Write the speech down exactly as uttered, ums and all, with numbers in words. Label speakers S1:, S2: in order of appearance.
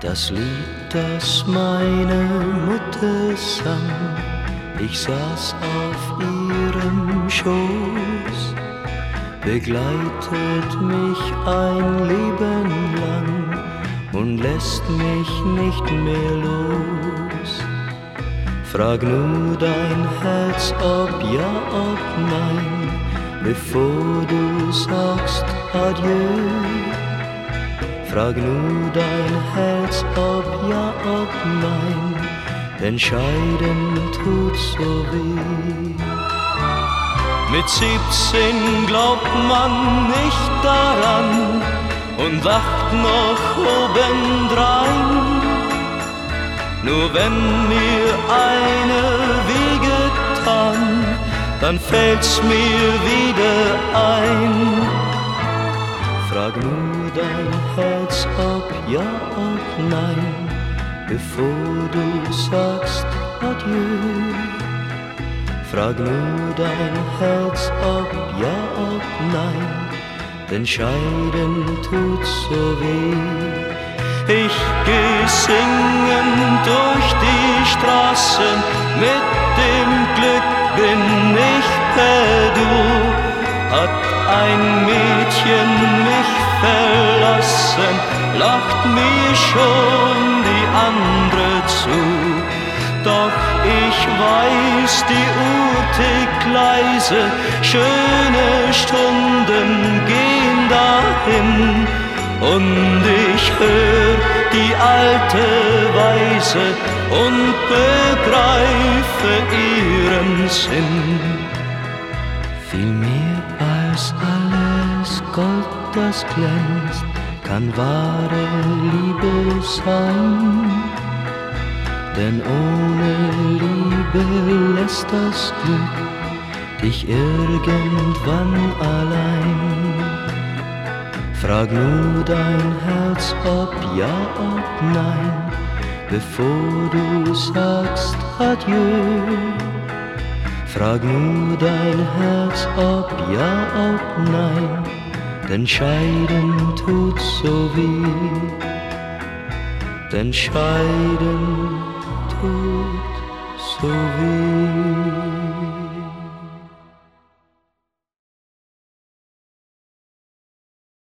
S1: Das Lied, das meine Mutter sang, ich saß auf ihrem Schoß, begleitet mich ein Leben lang und lässt mich nicht mehr los. Frag nur dein Herz, ob ja, ob nein, bevor du sagst Adieu. Frag nur dein Herz, ob ja, ob nein, denn scheiden tut so weh. Mit siebzehn glaubt man nicht daran und wacht noch obendrein. Nur wenn mir eine wehgetan, dann fällt's mir wieder ein. Frag nur dein Herz, ob ja, ob nein, bevor du sagst Adieu. Frag nur dein Herz, ob ja, ob nein, denn scheiden tut so weh. Ich geh singend durch die Straßen, mit dem Glück bin ich perdu. Hat ein Mädchen mich verlassen, lacht mir schon die andere zu. Doch ich weiß, die Uhr tickt leise, schöne Stunden gehen dahin. Und ich hör die alte Weise und begreife ihren Sinn. Viel mehr als alles Gold, das glänzt, kann wahre Liebe sein. Denn ohne Liebe lässt das Glück dich irgendwann allein. Frag nur dein Herz, ob ja, ob nein, bevor du sagst Adieu. Frag nur dein Herz, ob ja, ob nein, denn scheiden tut so weh. Denn scheiden tut so weh.